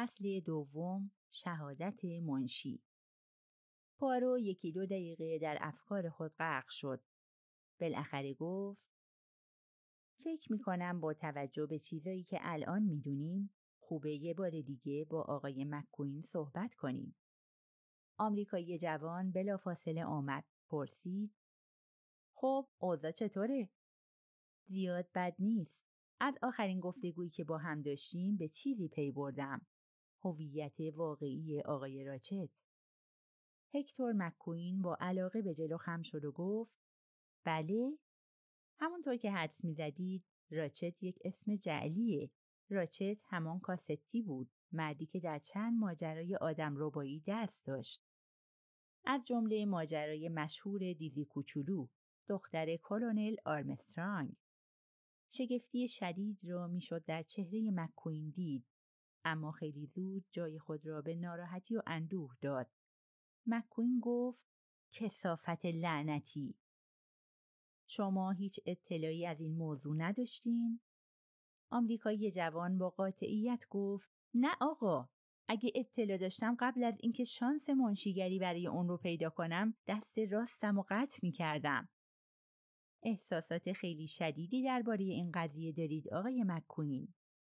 فصل دوم، شهادت منشی. پوآرو 1-2 دقیقه در افکار خود غرق شد. بالاخره گفت: فکر می‌کنم با توجه به چیزایی که الان می‌دونیم، خوبه یه بار دیگه با آقای مک‌کوین صحبت کنیم. آمریکایی جوان بلافاصله آمد، پرسید: خب، اوضاع چطوره؟ زیاد بد نیست. از آخرین گفتگویی که با هم داشتیم به چیزی پی بردم. هویت واقعی آقای راچت. هکتور مک‌کوین با علاقه به جلو خم شد و گفت: بله؟ همونطور که حدس می‌زدید، راچت یک اسم جعلیه. راچت همان کاستی بود، مردی که در چند ماجرای آدمربایی دست داشت. از جمله ماجرای مشهور دیزی کوچولو، دختر کلونل آرمسترانگ. شگفتی شدید را میشد در چهره مک‌کوین دید، اما خیلی زود جای خود را به ناراحتی و اندوه داد. مک‌کوین گفت: کثافت لعنتی. شما هیچ اطلاعی از این موضوع نداشتین؟ آمریکایی جوان با قاطعیت گفت: نه آقا، اگه اطلاع داشتم قبل از اینکه شانس منشیگری برای اون رو پیدا کنم دست راستم رو قطع می‌کردم. احساسات خیلی شدیدی درباره این قضیه دارید آقای مک‌کوین.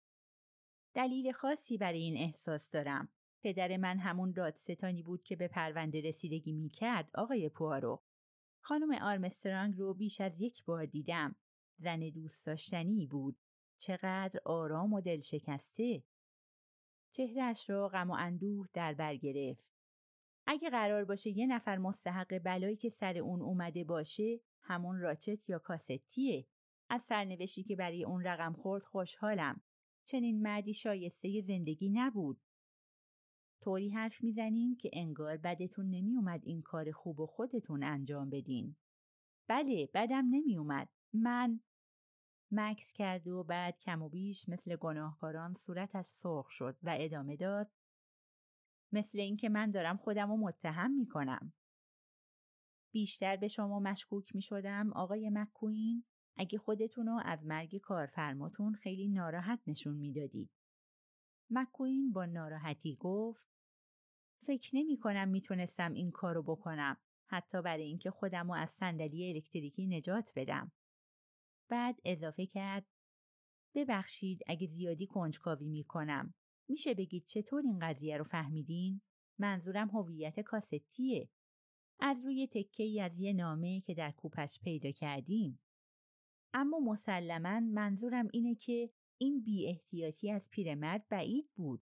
دلیل خاصی برای این احساس دارم. پدر من همون دادستانی بود که به پرونده رسیدگی می‌کرد آقای پوآرو. خانم آرمسترانگ رو بیش از 1 بار دیدم. زن دوست داشتنی بود. چقدر آرام و دلشکسته. چهره‌اش را غم و اندوه در بر گرفت. اگه قرار باشه یه نفر مستحق بلایی که سر اون اومده باشه، همون راچت یا کاستیه. از سرنوشتی که برای اون رقم خورد خوشحالم. چنین مردی شایسته زندگی نبود. طوری حرف میزنین که انگار بدتون نمی اومد این کار خوب و خودتون انجام بدین. بله، بدم نمی اومد. من مکث کرد و بعد کم و بیش مثل گناهکاران صورتش سرخ شد و ادامه داد: مثل این که من دارم خودم رو متهم می کنم. بیشتر به شما مشکوک می شدم آقای مک‌کوین اگه خودتون رو از مرگ کارفرماتون خیلی ناراحت نشون می دادید. مک‌کوین با ناراحتی گفت: فکر نمی کنم می تونستم این کارو بکنم، حتی برای اینکه خودم رو از صندلی الکتریکی نجات بدم. بعد اضافه کرد: ببخشید اگه زیادی کنجکاوی می کنم. میشه بگید چطور این قضیه رو فهمیدین؟ منظورم هویت کاستیه. از روی تکه‌ای از یه نامه که در کوپش پیدا کردیم. اما مسلماً منظورم اینه که این بی احتیاطی از پیرمرد بعید بود.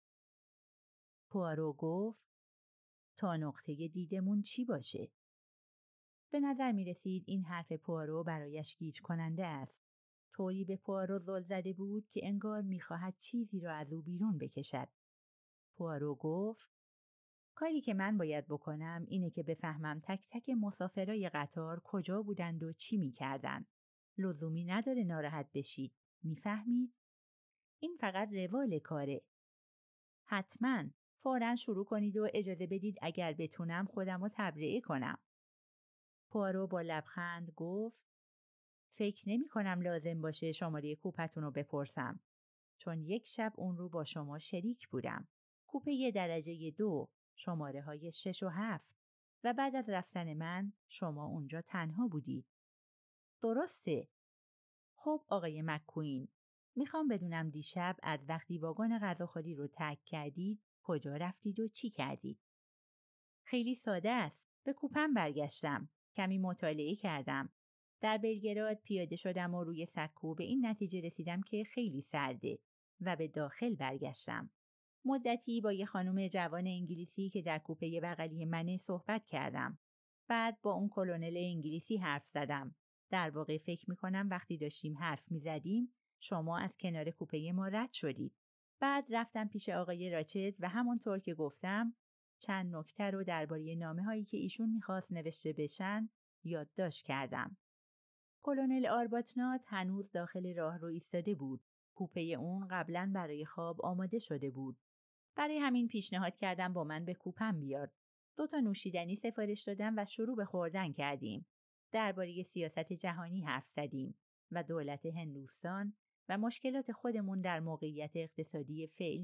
پوآرو گفت: تا نقطه دیدمون چی باشه؟ به نظر می رسید این حرف پوآرو برایش گیج کننده است. طوری به پوآرو زل زده بود که انگار می خواهد چیزی را از او بیرون بکشد. پوآرو گفت: کاری که من باید بکنم اینه که بفهمم تک تک مسافرای قطار کجا بودند و چی می کردن. لزومی نداره ناراحت بشید. میفهمید؟ این فقط روال کاره. حتماً فوراً شروع کنید و اجازه بدید اگر بتونم خودم رو تبرئه کنم. پوآرو با لبخند گفت: فکر نمی کنم لازم باشه شماره کوپتون رو بپرسم. چون 1 شب اون رو با شما شریک بودم. کوپه درجه 2، شماره های 6 و 7. و بعد از رفتن من شما اونجا تنها بودید. درسته؟ خب آقای مک‌کوین، میخوام بدونم دیشب از وقتی واگن غذاخوری رو ترک کردید کجا رفتید و چی کردید؟ خیلی ساده است. به کوپم برگشتم. کمی مطالعه کردم. در بلگراد پیاده شدم و روی سکو به این نتیجه رسیدم که خیلی سرده و به داخل برگشتم. مدتی با یه خانم جوان انگلیسی که در کوپه بغلی منه صحبت کردم. بعد با اون کلونل انگلیسی حرف زدم. در واقع فکر میکنم وقتی داشتیم حرف میزدیم شما از کنار کوپه ما رد شدید. بعد رفتم پیش آقای راچت و همونطور که گفتم چند نکته رو درباره نامه‌هایی که ایشون میخواست نوشته بشن یادداشت کردم. کلونل آرباتنات هنوز داخل راهرو ایستاده بود. کوپه اون قبلاً برای خواب آماده شده بود. برای همین پیشنهاد کردم با من به کوپم بیاد. 2 تا نوشیدنی سفارش دادم و شروع به خوردن کردیم. درباره سیاست جهانی حرف زدیم و دولت هندوستان و مشکلات خودمون در موقعیت اقتصادی فعلی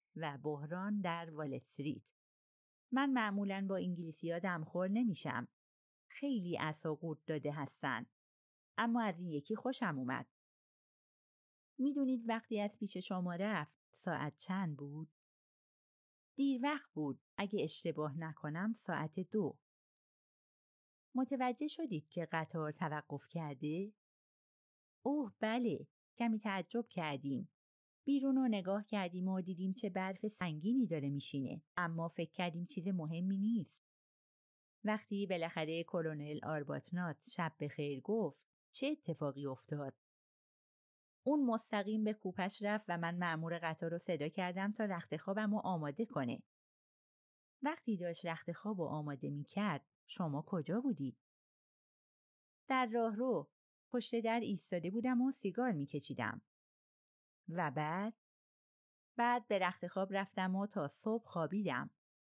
و بحران در وال استریت. من معمولاً با انگلیسی‌ها دمخور نمیشم. خیلی عصا قورت داده هستن. اما از این یکی خوشم اومد. میدونید وقتی از پیش شما رفت ساعت چند بود؟ دیر وقت بود. اگه اشتباه نکنم ساعت 2. متوجه شدید که قطار توقف کرده؟ اوه بله، کمی تعجب کردیم. بیرون رو نگاه کردیم و دیدیم چه برف سنگینی داره میشینه، اما فکر کردیم چیز مهمی نیست. وقتی بالاخره کلونل آرباتنات شب بخیر گفت، چه اتفاقی افتاد؟ اون مستقیم به کوپش رفت و من مأمور قطار رو صدا کردم تا رخت خوابم رو آماده کنه. وقتی داشت رخت خواب رو آماده میکرد، شما کجا بودید؟ در راهرو پشت در ایستاده بودم و سیگار میکشیدم. و بعد به رخت خواب رفتم و تا صبح خوابیدم.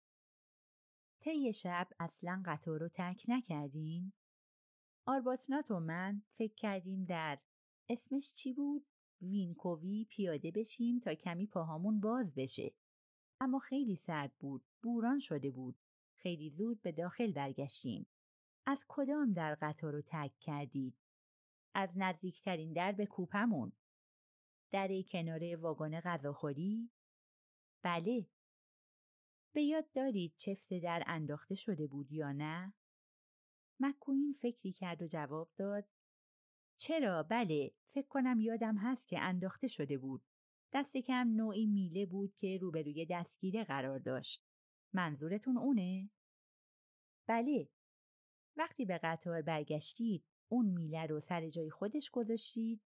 طی شب اصلاً قطار رو ترک نکردین؟ آرباتنات و من فکر کردیم در اسمش چی بود؟ وینکووی پیاده بشیم تا کمی پاهامون باز بشه. اما خیلی سرد بود، بوران شده بود. خیلی زود به داخل برگشتیم. از کدام در قطار رو ترک کردید؟ از نزدیکترین در به کوپمون. در کنار واگن غذاخوری؟ بله. به یاد دارید چفت در انداخته شده بود یا نه؟ مک‌کوین فکری کرد و جواب داد چرا بله، فکر کنم یادم هست که انداخته شده بود. دست کم نوعی میله بود که روبروی دستگیره قرار داشت. منظورتون اونه؟ بله. وقتی به قطار برگشتید اون میله رو سر جای خودش گذاشتید؟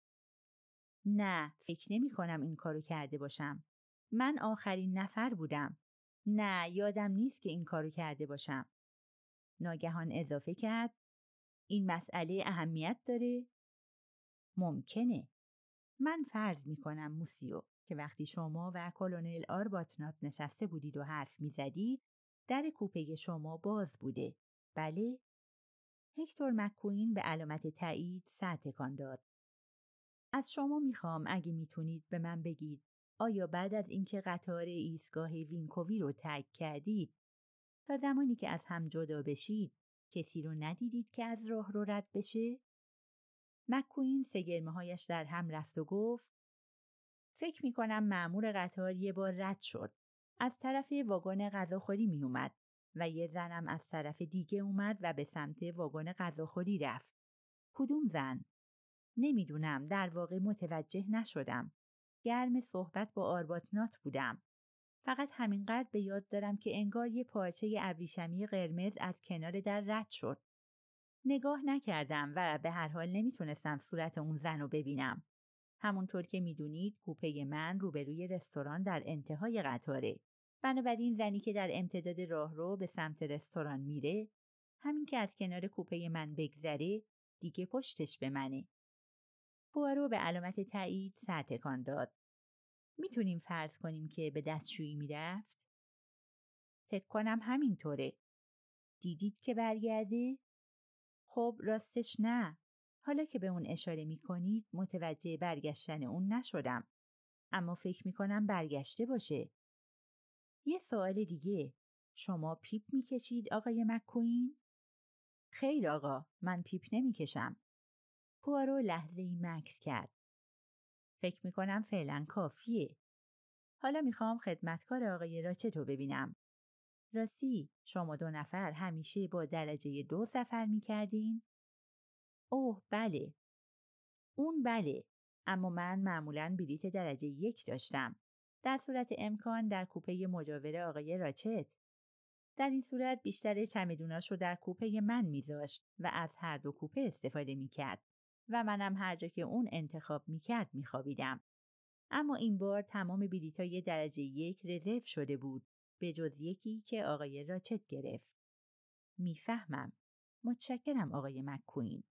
نه، فکر نمی کنم این کارو کرده باشم. من آخرین نفر بودم. نه، یادم نیست که این کارو کرده باشم. ناگهان اضافه کرد این مسئله اهمیت داره؟ ممکنه. من فرض می کنم موسیو که وقتی شما و کلونل آرباتنات نشسته بودید و حرف می زدید در کوپه شما باز بوده. بله؟ هکتور مک‌کوین به علامت تایید سر تکان داد. از شما میخوام اگه میتونید به من بگید آیا بعد از اینکه قطار ایستگاه وینکووی رو ترک کردید تا زمانی که از هم جدا بشید کسی رو ندیدید که از راه رو رد بشه؟ مک‌کوین سه‌گرمه‌هایش در هم رفت و گفت فکر میکنم مأمور قطار یه بار رد شد. از طرف واگن غذاخوری می اومد و یه زنم از طرف دیگه اومد و به سمت واگن غذاخوری رفت. کدوم زن؟ نمیدونم، در واقع متوجه نشدم. گرم صحبت با آرباتنات بودم. فقط همینقدر به یاد دارم که انگار یه پارچه ابریشمی قرمز از کنار در رد شد. نگاه نکردم و به هر حال نمیتونستم صورت اون زن رو ببینم. همونطور که میدونید کوپه من روبروی رستوران در انتهای قطاره. بنابراین زنی که در امتداد راهرو به سمت رستوران میره، همین که از کنار کوپه من بگذره، دیگه پشتش به منه. پوآرو به علامت تایید سر تکان داد. میتونیم فرض کنیم که به دستشویی میرفت؟ فکر کنم همینطوره. دیدید که برگرده؟ خب راستش نه. حالا که به اون اشاره میکنید متوجه برگشتن اون نشدم. اما فکر میکنم برگشته باشه. یه سوال دیگه. شما پیپ میکشید آقای مک‌کوین؟ خیر آقا، من پیپ نمیکشم. پوآرو لحظه‌ای مکث کرد. فکر میکنم فعلا کافیه. حالا میخوام خدمتکار آقای راچت رو ببینم. راستی شما 2 نفر همیشه با درجه 2 سفر میکردین؟ اوه بله. اون بله. اما من معمولاً بلیت درجه 1 داشتم. در صورت امکان در کوپه مجاور آقای راچت. در این صورت بیشتر چمدوناش رو در کوپه من میذاشت و از هر 2 کوپه استفاده میکرد و منم هر جا که اون انتخاب میکرد میخوابیدم. اما این بار تمام بلیطای درجه 1 رزرو شده بود به جز یکی که آقای راچت گرفت. میفهمم. متشکرم آقای مک‌کوین.